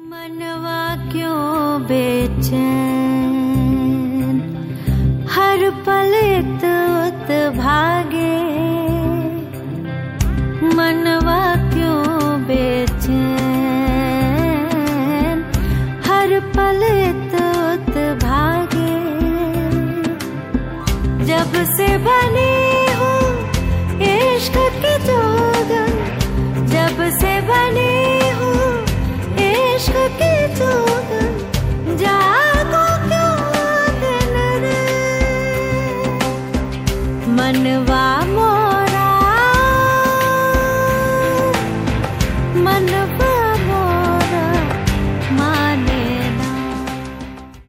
मनवा क्यों बेचैन, हर पल इत भागे। मनवा क्यों बेचैन, हर पल इत भागे। जब से बनी हूँ इश्क की जोगन, जब से बनी हूँ इश्क की जोगन, जागो क्यों दिन रे। मनवा